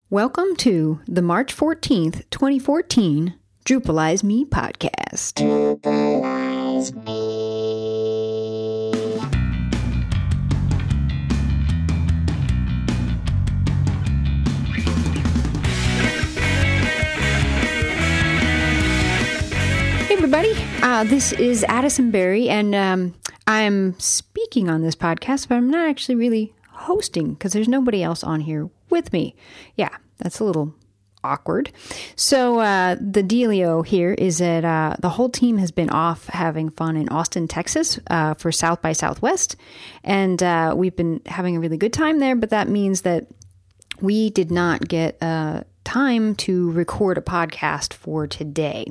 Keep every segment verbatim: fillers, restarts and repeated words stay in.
Welcome to the March fourteenth, twenty fourteen Drupalize Me podcast. Drupalize Me. Hey everybody, uh, this is Addison Berry, and um, I'm speaking on this podcast, but I'm not actually really hosting because there's nobody else on here with me. Yeah, that's a little awkward. So uh, the dealio here is that uh, the whole team has been off having fun in Austin, Texas uh, for South by Southwest. And uh, we've been having a really good time there, but that means that we did not get uh, time to record a podcast for today.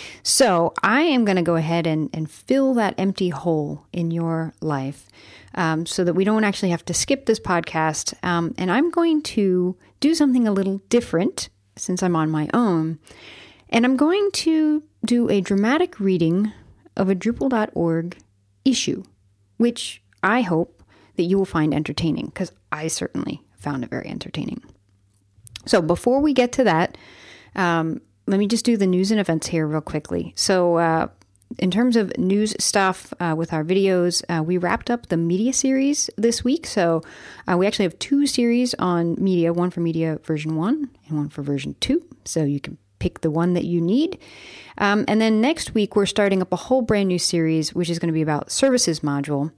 So I am going to go ahead and, and fill that empty hole in your life um, so that we don't actually have to skip this podcast. Um, and I'm going to do something a little different since I'm on my own. And I'm going to do a dramatic reading of a Drupal dot org issue, which I hope that you will find entertaining, because I certainly found it very entertaining. So before we get to that, um, let me just do the news and events here real quickly. So uh, in terms of news stuff uh, with our videos, uh, we wrapped up the media series this week. So uh, we actually have two series on media, one for media version one and one for version two. So you can pick the one that you need. Um, and then next week, we're starting up a whole brand new series, which is going to be about services module.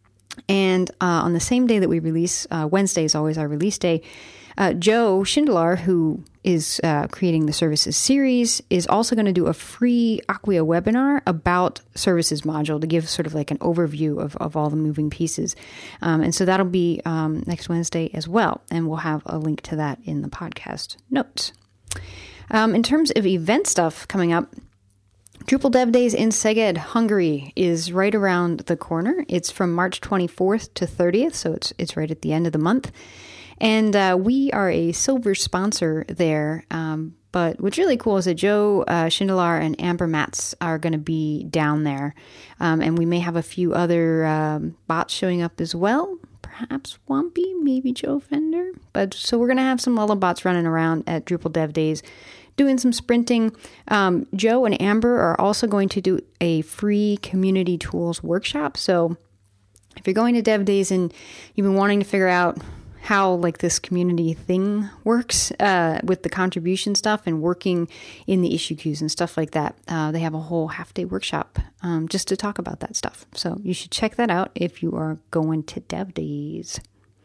And uh, on the same day that we release, uh, Wednesday is always our release day, uh, Joe Schindler, who is uh, creating the services series, is also going to do a free Acquia webinar about services module to give sort of like an overview of, of all the moving pieces. Um, and so that'll be um, next Wednesday as well. And we'll have a link to that in the podcast notes. Um, in terms of event stuff coming up, Drupal Dev Days in Szeged, Hungary is right around the corner. It's from March twenty-fourth to thirtieth, so it's it's right at the end of the month. And uh, we are a silver sponsor there. Um, but what's really cool is that Joe uh, Schindler and Amber Matz are going to be down there. Um, and we may have a few other um, bots showing up as well. Perhaps Wampy, maybe Joe Fender. But so we're going to have some Lula bots running around at Drupal Dev Days, doing some sprinting. Um, Joe and Amber are also going to do a free community tools workshop. So if you're going to Dev Days and you've been wanting to figure out how like this community thing works uh, with the contribution stuff and working in the issue queues and stuff like that, uh, they have a whole half day workshop um, just to talk about that stuff. So you should check that out if you are going to Dev Days.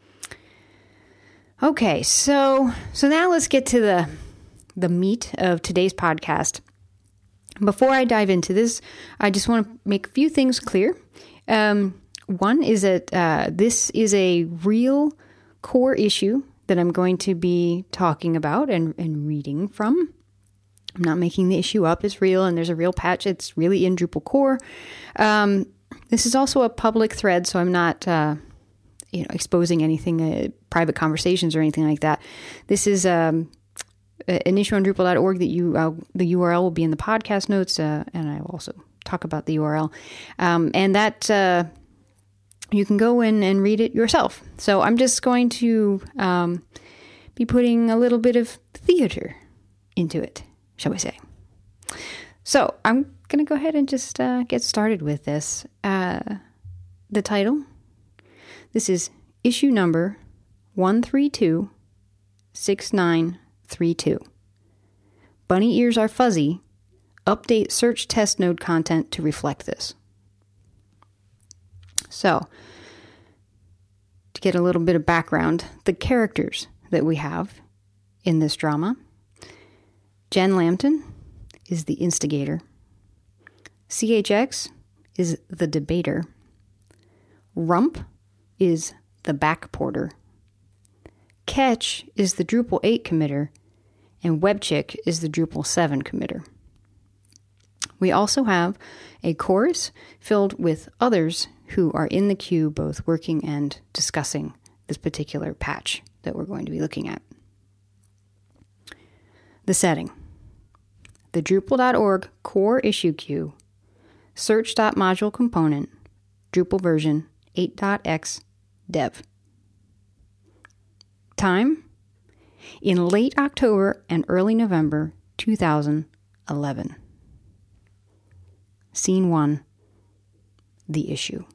Okay, so so now let's get to the the meat of today's podcast. Before I dive into this, I just want to make a few things clear. Um, one is that uh, this is a real core issue that I'm going to be talking about and, and reading from. I'm not making the issue up. It's real, and there's a real patch. It's really in Drupal core. Um, this is also a public thread, so I'm not uh, you know, exposing anything, uh, private conversations or anything like that. This is um, an issue on Drupal dot org that you uh, the U R L will be in the podcast notes, uh, and I will also talk about the U R L. Um, and that uh, you can go in and read it yourself. So I'm just going to um, be putting a little bit of theater into it, shall we say. So I'm going to go ahead and just uh, get started with this. Uh, the title, this is issue number one three two six nine three two. Bunny ears are fuzzy. Update search test node content to reflect this. So, to get a little bit of background, the characters that we have in this drama. Jen Lambton is the instigator. C H X is the debater. Rump is the backporter. Ketch is the Drupal eight committer. And WebChick is the Drupal seven committer. We also have a chorus filled with others who are in the queue, both working and discussing this particular patch that we're going to be looking at. The setting. The Drupal dot org core issue queue, search.module component, Drupal version eight dot x dev. Time, in late October and early November two thousand eleven. Scene one, the issue.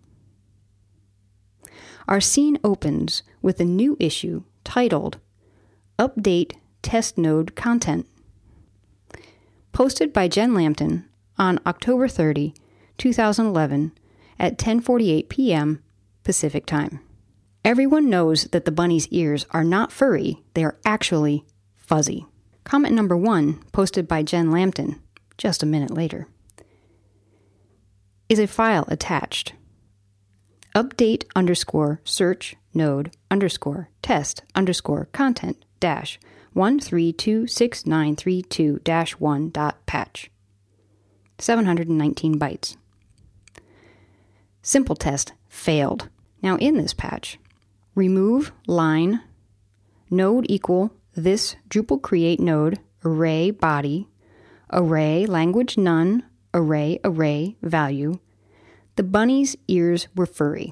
Our scene opens with a new issue titled Update Test Node Content, posted by Jen Lambton on October thirtieth, two thousand eleven at ten forty-eight p.m. Pacific Time. Everyone knows that the bunny's ears are not furry, they are actually fuzzy. Comment number one, posted by Jen Lambton just a minute later, is a file attached. Update underscore search node underscore test underscore content dash one three two six nine three two dash one dot patch. seven hundred nineteen bytes. Simple test failed. Now in this patch, remove line node equal this Drupal create node array body array language none array array value. The bunny's ears were furry.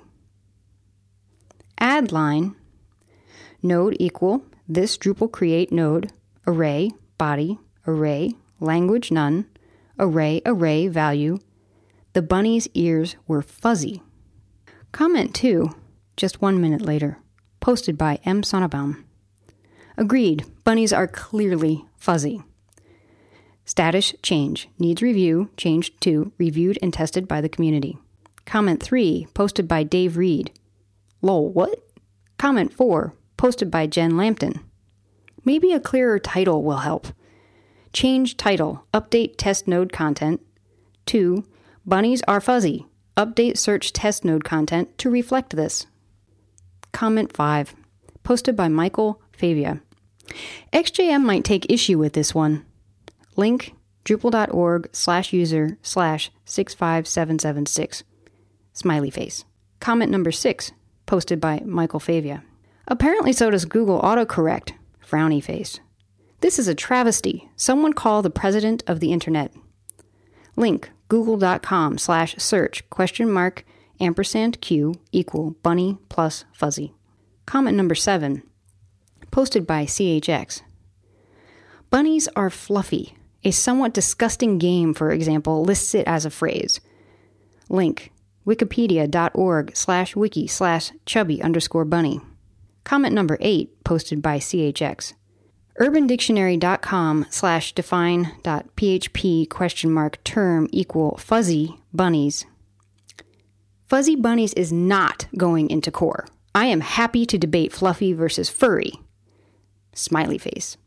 Add line node equal this Drupal create node array body array language none array array value. The bunny's ears were fuzzy. Comment two, just one minute later, posted by M. Sonnebaum. Agreed, bunnies are clearly fuzzy. Status change, needs review, changed to reviewed and tested by the community. Comment three, posted by Dave Reed. Lol, what? Comment four, posted by Jen Lambton. Maybe a clearer title will help. Change title, update test node content. two. Bunnies are fuzzy. Update search test node content to reflect this. Comment five, posted by Michael Favia. X J M might take issue with this one. Link, drupal.org slash user slash six five seven seven six. Smiley face. Comment number six, posted by Michael Favia. Apparently so does Google autocorrect. Frowny face. This is a travesty. Someone call the president of the internet. Link, google.com slash search question mark ampersand q equal bunny plus fuzzy. Comment number seven, posted by C H X. Bunnies are fluffy. A somewhat disgusting game, for example, lists it as a phrase. Link, wikipedia.org slash wiki slash chubby underscore bunny. Comment number eight, posted by C H X. urbandictionary.com slash define.php question mark term equal fuzzy bunnies. Fuzzy bunnies is not going into core. I am happy to debate fluffy versus furry. Smiley face.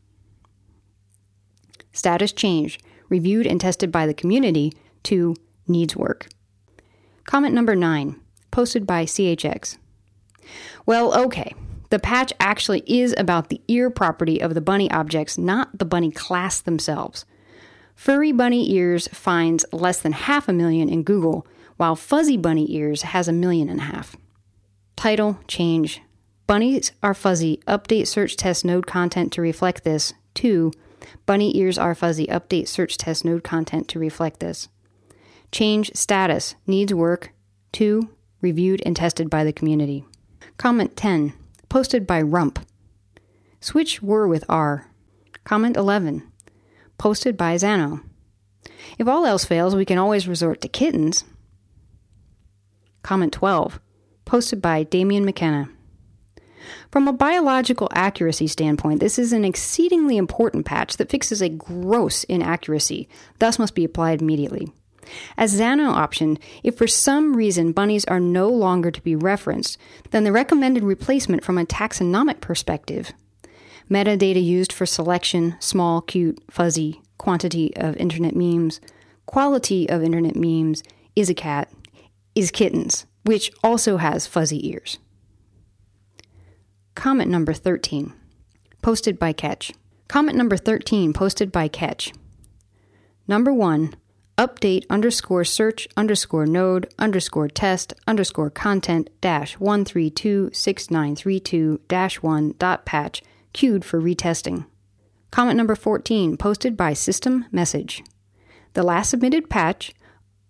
Status change, reviewed and tested by the community to needs work. Comment number nine, posted by C H X. Well, okay. The patch actually is about the ear property of the bunny objects, not the bunny class themselves. Furry bunny ears finds less than half a million in Google, while fuzzy bunny ears has a million and a half. Title, change. Bunnies are fuzzy, update search test node content to reflect this. two. Bunny ears are fuzzy, update search test node content to reflect this. Change status, needs work. two. Reviewed and tested by the community. Comment ten. Posted by Rump. Switch were with R. Comment eleven. Posted by Zano. If all else fails, we can always resort to kittens. Comment twelve. Posted by Damien McKenna. From a biological accuracy standpoint, this is an exceedingly important patch that fixes a gross inaccuracy, thus must be applied immediately. As Zano optioned, if for some reason bunnies are no longer to be referenced, then the recommended replacement from a taxonomic perspective, metadata used for selection, small, cute, fuzzy, quantity of internet memes, quality of internet memes, is a cat, is kittens, which also has fuzzy ears. Comment number thirteen, posted by Ketch. Comment number thirteen, posted by Ketch. Number one, update underscore search underscore node underscore test underscore content dash one three two six nine three two dash one dot patch queued for retesting. Comment number fourteen, posted by System Message. The last submitted patch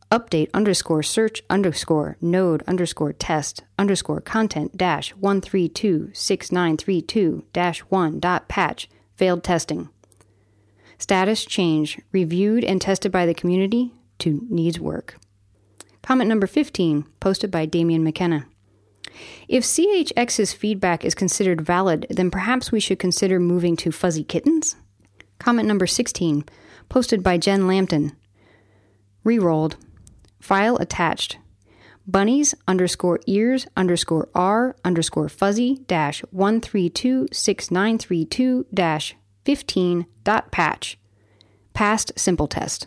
update underscore search underscore node underscore test underscore content dash one three two six nine three two dash one dot patch failed testing. Status change reviewed and tested by the community to needs work. Comment number fifteen, posted by Damian McKenna. If C H X's feedback is considered valid, then perhaps we should consider moving to fuzzy kittens? Comment number sixteen, posted by Jen Lambton. Rerolled. File attached. Bunnies underscore ears underscore r underscore fuzzy dash one three two six nine three two dash fifteen dot patch. Passed simple test.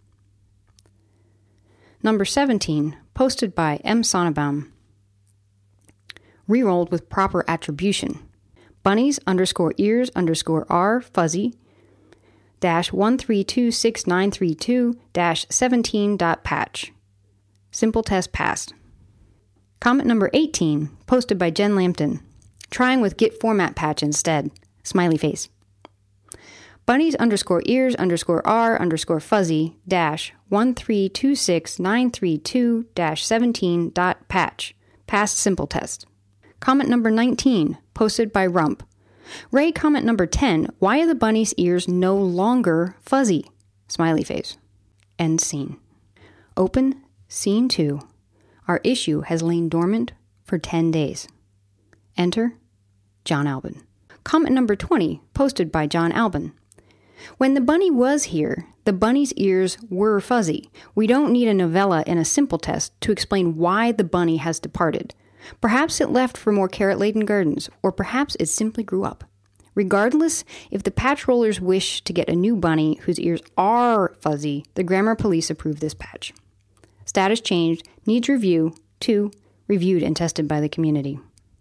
Number seventeen, posted by M. Sonnebaum. Rerolled with proper attribution. Bunnies underscore ears underscore r fuzzy dash one three two six nine three two dash seventeen dot patch. Simple test passed. Comment number eighteen, posted by Jen Lambton. Trying with git format patch instead. Smiley face. Bunnies underscore ears underscore r underscore fuzzy dash one three two six nine three two dash seventeen dot patch. Passed simple test. Comment number nineteen, posted by Rump. Ray comment number ten, why are the bunny's ears no longer fuzzy? Smiley face. End scene. Open scene two. Our issue has lain dormant for ten days. Enter John Albin. Comment number twenty, posted by John Albin. When the bunny was here, the bunny's ears were fuzzy. We don't need a novella in a simple test to explain why the bunny has departed. Perhaps it left for more carrot-laden gardens, or perhaps it simply grew up. Regardless, if the patch rollers wish to get a new bunny whose ears are fuzzy, the grammar police approve this patch. Status changed, needs review, to reviewed and tested by the community.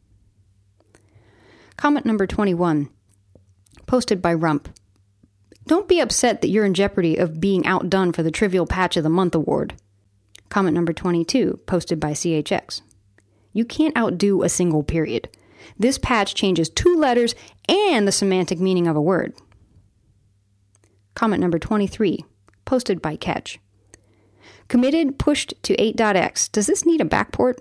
Comment number twenty-one, posted by Rump. Don't be upset that you're in jeopardy of being outdone for the Trivial Patch of the Month award. Comment number twenty-two, posted by C H X. You can't outdo a single period. This patch changes two letters and the semantic meaning of a word. Comment number twenty-three, posted by Catch. Committed pushed to eight dot x. Does this need a backport?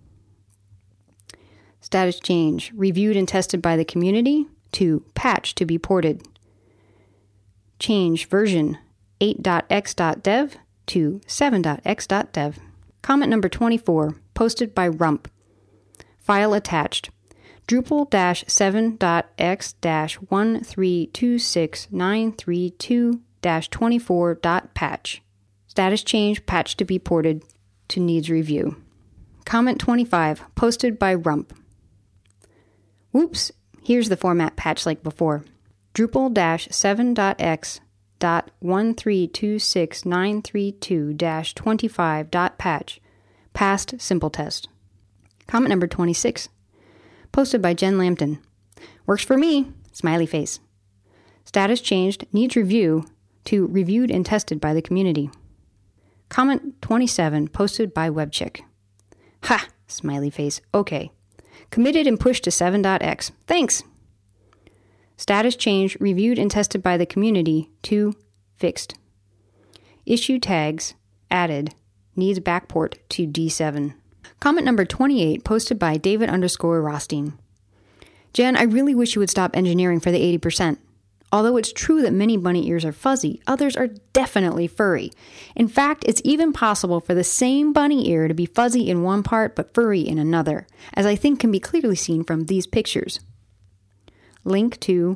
Status change. Reviewed and tested by the community to patch to be ported. Change version eight dot x dot dev to seven dot x dot dev. Comment number twenty-four, posted by Rump. File attached. Drupal seven dot x one three two six nine three two twenty-four dot patch. Status change, patch to be ported to needs review. Comment twenty-five, posted by Rump. Whoops, here's the format patch like before. Drupal seven dot x one three two six nine three two twenty-five dot patch. Passed simple test. Comment number twenty-six, posted by Jen Lambton. Works for me, smiley face. Status changed, needs review, to reviewed and tested by the community. Comment twenty-seven, posted by WebChick. Ha, smiley face, okay. Committed and pushed to seven dot x. Thanks. Status change, reviewed and tested by the community to fixed. Issue tags, added, needs backport to D seven. Comment number twenty-eight, posted by David underscore Rothstein. Jen, I really wish you would stop engineering for the eighty percent. Although it's true that many bunny ears are fuzzy, others are definitely furry. In fact, it's even possible for the same bunny ear to be fuzzy in one part but furry in another, as I think can be clearly seen from these pictures. Link to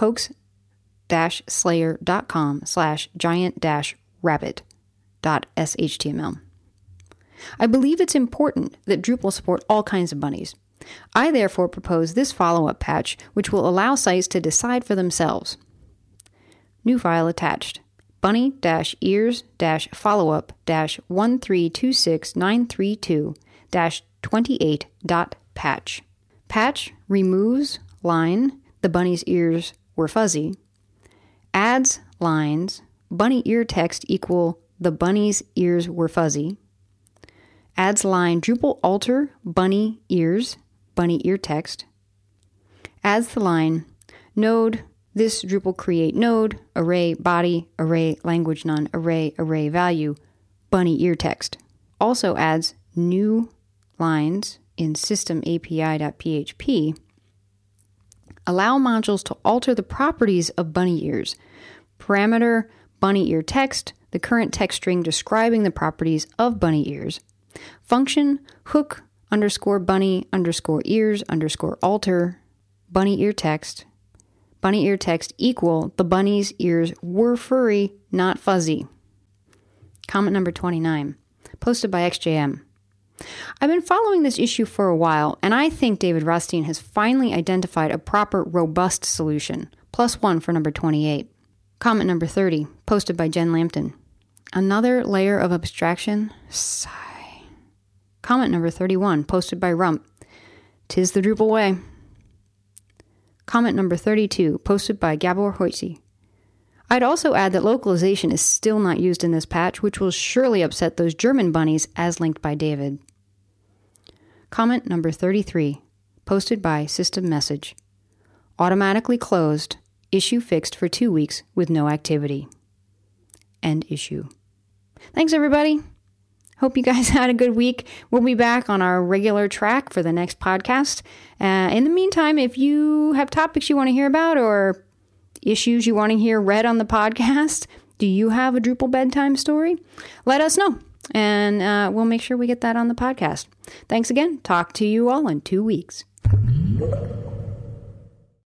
hoax-slayer.com slash giant-rabbit.shtml. I believe it's important that Drupal support all kinds of bunnies. I therefore propose this follow-up patch, which will allow sites to decide for themselves. New file attached. Bunny-ears-follow-up one three two six nine three two twenty-eight dot patch. Patch removes line, the bunny's ears were fuzzy, adds lines, bunny ear text equal the bunny's ears were fuzzy, adds line Drupal alter bunny ears, bunny ear text, adds the line node, this Drupal create node, array body, array language none, array, array value, bunny ear text. Also adds new lines in system A P I.php. Allow modules to alter the properties of bunny ears. Parameter bunny ear text, the current text string describing the properties of bunny ears. Function hook underscore bunny underscore ears underscore alter bunny ear text. Bunny ear text equal the bunny's ears were furry, not fuzzy. Comment number twenty-nine, posted by X J M. I've been following this issue for a while, and I think David Rothstein has finally identified a proper, robust solution. Plus one for number twenty-eight. Comment number thirty, posted by Jen Lampton. Another layer of abstraction? Sigh. Comment number thirty-one, posted by Rump. Tis the Drupal way. Comment number thirty-two, posted by Gabor Hoitzi. I'd also add that localization is still not used in this patch, which will surely upset those German bunnies as linked by David. Comment number thirty-three, posted by System Message. Automatically closed, issue fixed for two weeks with no activity. End issue. Thanks, everybody. Hope you guys had a good week. We'll be back on our regular track for the next podcast. Uh, in the meantime, if you have topics you want to hear about or issues you want to hear read on the podcast, do you have a Drupal bedtime story? Let us know, and uh, we'll make sure we get that on the podcast. Thanks again. Talk to you all in two weeks.